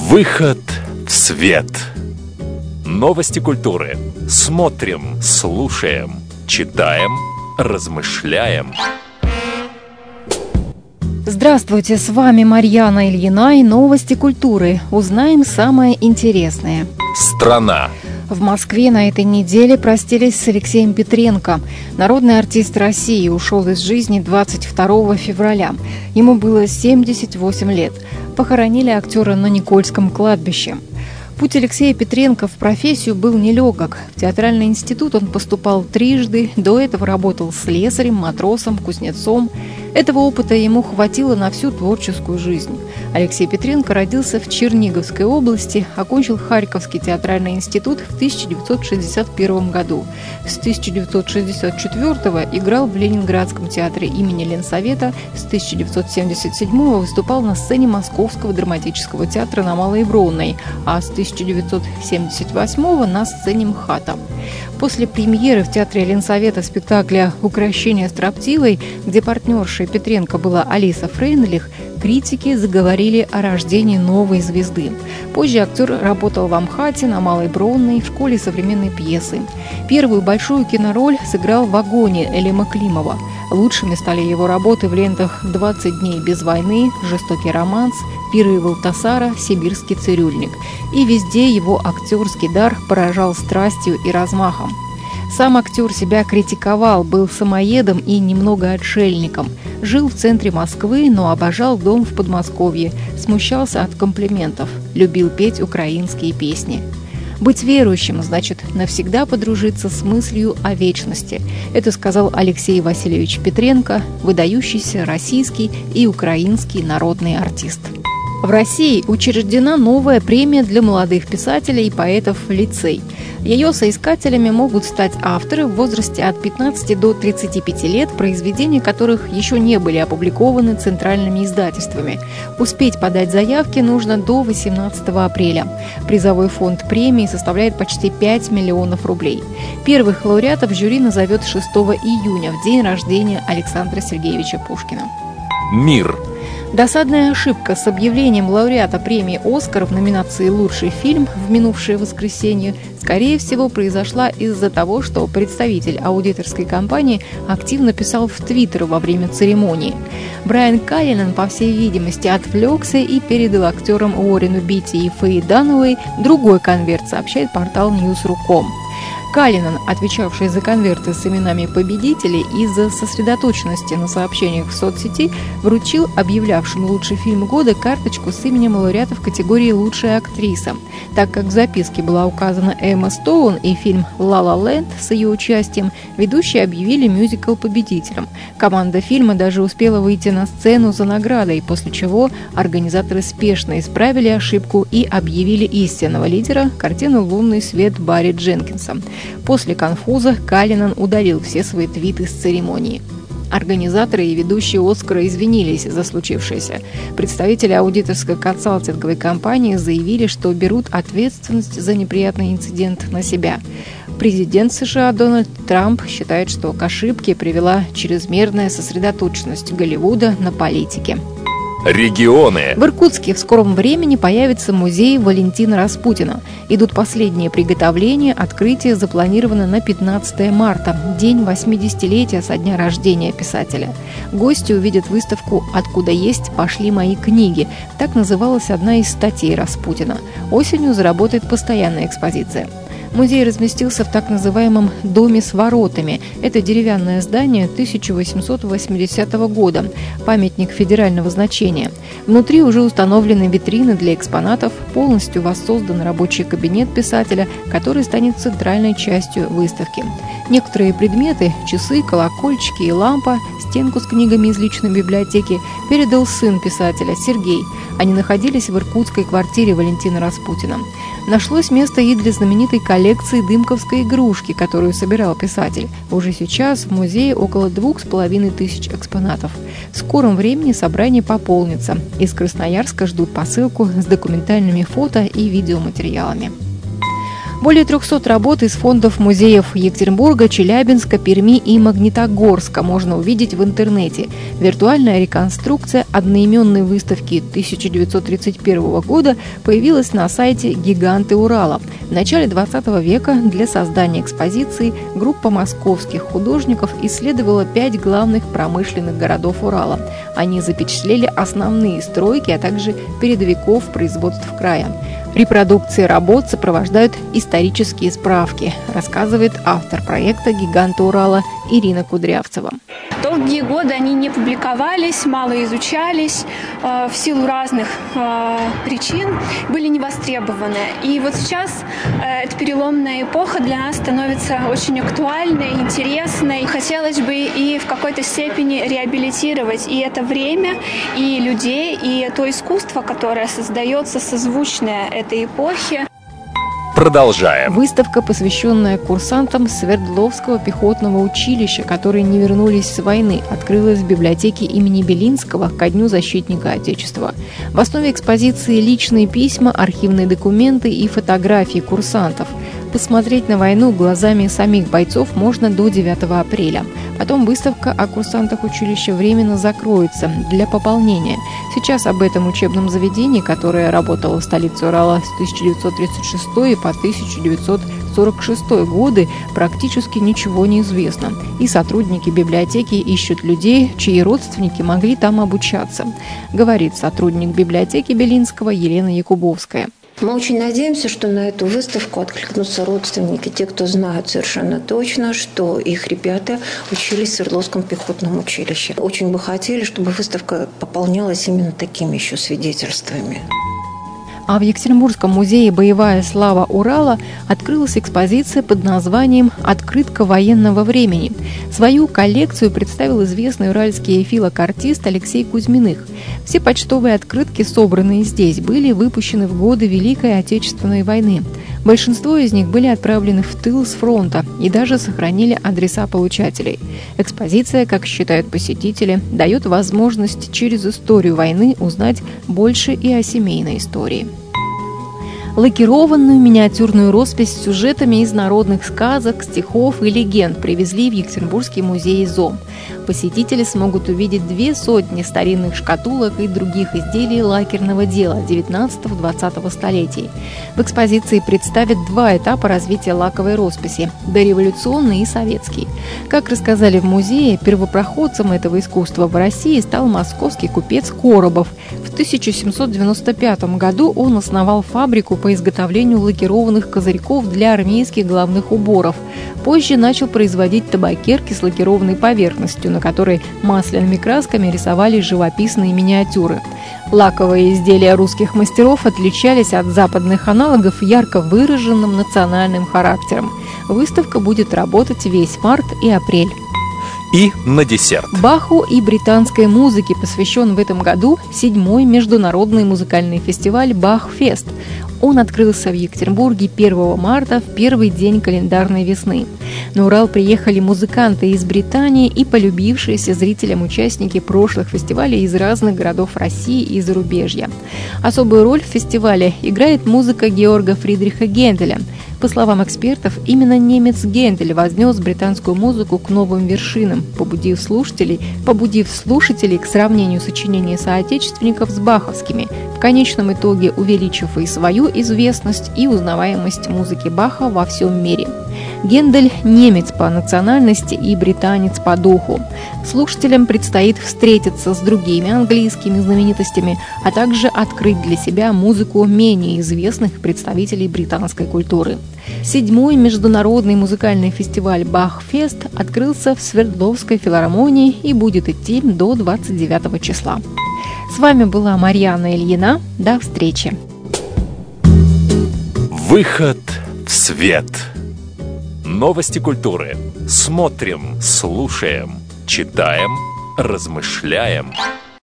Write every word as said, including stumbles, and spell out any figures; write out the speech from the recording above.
Выход в свет. Новости культуры. Смотрим, слушаем, читаем, размышляем. Здравствуйте, с вами Марьяна Ильина и новости культуры. Узнаем самое интересное. Страна. В Москве на этой неделе простились с Алексеем Петренко. Народный артист России ушел из жизни двадцать второго февраля. Ему было семьдесят восемь лет. Похоронили актера на Никольском кладбище. Путь Алексея Петренко в профессию был нелегок. В театральный институт он поступал трижды, до этого работал слесарем, матросом, кузнецом. Этого опыта ему хватило на всю творческую жизнь. Алексей Петренко родился в Черниговской области, окончил Харьковский театральный институт в тысяча девятьсот шестьдесят первом году. С тысяча девятьсот шестьдесят четвёртого играл в Ленинградском театре имени Ленсовета, с тысяча девятьсот семьдесят седьмого выступал на сцене Московского драматического театра на Малой Бронной, а с тысяча девятьсот семьдесят восьмого на сцене МХАТа. После премьеры в театре Ленсовета спектакля «Укрощение строптивой», где партнершей Петренко была Алиса Фрейндлих, критики заговорили о рождении новой звезды. Позже актер работал в МХАТе, на Малой Бронной, в школе современной пьесы. Первую большую кинороль сыграл в «Вагоне» Элима Климова. Лучшими стали его работы в лентах «двадцать дней без войны», «Жестокий романс», «Пиры Валтасара», «Сибирский цирюльник». И везде его актерский дар поражал страстью и размахом. Сам актер себя критиковал, был самоедом и немного отшельником. Жил в центре Москвы, но обожал дом в Подмосковье, смущался от комплиментов, любил петь украинские песни. Быть верующим значит навсегда подружиться с мыслью о вечности. Это сказал Алексей Васильевич Петренко, выдающийся российский и украинский народный артист. В России учреждена новая премия для молодых писателей и поэтов «Лицей». Ее соискателями могут стать авторы в возрасте от пятнадцати до тридцати пяти лет, произведения которых еще не были опубликованы центральными издательствами. Успеть подать заявки нужно до восемнадцатого апреля. Призовой фонд премии составляет почти пять миллионов рублей. Первых лауреатов жюри назовет шестого июня, в день рождения Александра Сергеевича Пушкина. Мир. Досадная ошибка с объявлением лауреата премии «Оскар» в номинации «Лучший фильм» в минувшее воскресенье, скорее всего, произошла из-за того, что представитель аудиторской компании активно писал в Твиттер во время церемонии. Брайан Каллинан, по всей видимости, отвлекся и передал актерам Уоррену Битти и Фэй Дануэй другой конверт, сообщает портал ньюс точка ру точка ком. Каллинан, отвечавший за конверты с именами победителей, из-за сосредоточенности на сообщениях в соцсети вручил объявлявшему лучший фильм года карточку с именем лауреата в категории «Лучшая актриса». Так как в записке была указана Эмма Стоун и фильм «Ла Ла Ленд» с ее участием, ведущие объявили мюзикл победителем. Команда фильма даже успела выйти на сцену за наградой, после чего организаторы спешно исправили ошибку и объявили истинного лидера – картину «Лунный свет» Барри Дженкинса. После конфуза Каллинан удалил все свои твиты с церемонии. Организаторы и ведущие «Оскара» извинились за случившееся. Представители аудиторской консалтинговой компании заявили, что берут ответственность за неприятный инцидент на себя. Президент США Дональд Трамп считает, что к ошибке привела чрезмерная сосредоточенность Голливуда на политике. Регионы. В Иркутске в скором времени появится музей Валентина Распутина. Идут последние приготовления, открытие запланировано на пятнадцатое марта, день восьмидесятилетия со дня рождения писателя. Гости увидят выставку «Откуда есть пошли мои книги». Так называлась одна из статей Распутина. Осенью заработает постоянная экспозиция. Музей разместился в так называемом «Доме с воротами». Это деревянное здание тысяча восемьсот восьмидесятого года, памятник федерального значения. Внутри уже установлены витрины для экспонатов, полностью воссоздан рабочий кабинет писателя, который станет центральной частью выставки. Некоторые предметы – часы, колокольчики и лампа, стенку с книгами из личной библиотеки – передал сын писателя Сергей. Они находились в иркутской квартире Валентина Распутина. Нашлось место и для знаменитой коллекции дымковской игрушки, которую собирал писатель. Уже сейчас в музее около двух с половиной тысяч экспонатов. В скором времени собрание пополнится. Из Красноярска ждут посылку с документальными фото и видеоматериалами. Более трехсот работ из фондов музеев Екатеринбурга, Челябинска, Перми и Магнитогорска можно увидеть в интернете. Виртуальная реконструкция одноименной выставки тысяча девятьсот тридцать первого года появилась на сайте «Гиганты Урала». В начале двадцатого века для создания экспозиции группа московских художников исследовала пять главных промышленных городов Урала. Они запечатлели основные стройки, а также передовиков производств края. Репродукции работ сопровождают исторические справки, рассказывает автор проекта «Гиганты Урала» Ирина Кудрявцева. Долгие годы они не публиковались, мало изучались, э, в силу разных э, причин были не востребованы. И вот сейчас э, эта переломная эпоха для нас становится очень актуальной, интересной. Хотелось бы и в какой-то степени реабилитировать и это время, и людей, и то искусство, которое создается созвучное этой эпохе. Продолжаем. Выставка, посвященная курсантам Свердловского пехотного училища, которые не вернулись с войны, открылась в библиотеке имени Белинского ко Дню защитника Отечества. В основе экспозиции личные письма, архивные документы и фотографии курсантов. Посмотреть на войну глазами самих бойцов можно до девятого апреля. Потом выставка о курсантах училища временно закроется для пополнения. Сейчас об этом учебном заведении, которое работало в столице Урала с тысяча девятьсот тридцать шестого по тысяча девятьсот сорок шестой годы, практически ничего не известно. И сотрудники библиотеки ищут людей, чьи родственники могли там обучаться, говорит сотрудник библиотеки Белинского Елена Якубовская. Мы очень надеемся, что на эту выставку откликнутся родственники, те, кто знают совершенно точно, что их ребята учились в Свердловском пехотном училище. Очень бы хотели, чтобы выставка пополнялась именно такими еще свидетельствами. А в Екатеринбургском музее «Боевая слава Урала» открылась экспозиция под названием «Открытка военного времени». Свою коллекцию представил известный уральский филокартист Алексей Кузьминых. Все почтовые открытки, собранные здесь, были выпущены в годы Великой Отечественной войны. Большинство из них были отправлены в тыл с фронта и даже сохранили адреса получателей. Экспозиция, как считают посетители, дает возможность через историю войны узнать больше и о семейной истории. Лакированную миниатюрную роспись с сюжетами из народных сказок, стихов и легенд привезли в Екатеринбургский музей ЗОМ. Посетители смогут увидеть две сотни старинных шкатулок и других изделий лакерного дела девятнадцатого-двадцатого столетий. В экспозиции представят два этапа развития лаковой росписи – дореволюционный и советский. Как рассказали в музее, первопроходцем этого искусства в России стал московский купец Коробов. В тысяча семьсот девяносто пятом году он основал фабрику по изготовлению лакированных козырьков для армейских головных уборов. Позже начал производить табакерки с лакированной поверхностью, на которой масляными красками рисовали живописные миниатюры. Лаковые изделия русских мастеров отличались от западных аналогов ярко выраженным национальным характером. Выставка будет работать весь март и апрель. И на десерт. Баху и британской музыке посвящен в этом году седьмой международный музыкальный фестиваль «Бах-фест». Он открылся в Екатеринбурге первого марта, в первый день календарной весны. На Урал приехали музыканты из Британии и полюбившиеся зрителям участники прошлых фестивалей из разных городов России и зарубежья. Особую роль в фестивале играет музыка Георга Фридриха Генделя. По словам экспертов, именно немец Гендель вознес британскую музыку к новым вершинам, побудив слушателей, побудив слушателей к сравнению сочинений соотечественников с баховскими, в конечном итоге увеличив и свою известность, и узнаваемость музыки Баха во всем мире. Гендель – немец по национальности и британец по духу. Слушателям предстоит встретиться с другими английскими знаменитостями, а также открыть для себя музыку менее известных представителей британской культуры. Седьмой международный музыкальный фестиваль «Бах-фест» открылся в Свердловской филармонии и будет идти до двадцать девятого числа. С вами была Марьяна Ильина. До встречи. Выход в свет. Новости культуры. Смотрим, слушаем, читаем, размышляем.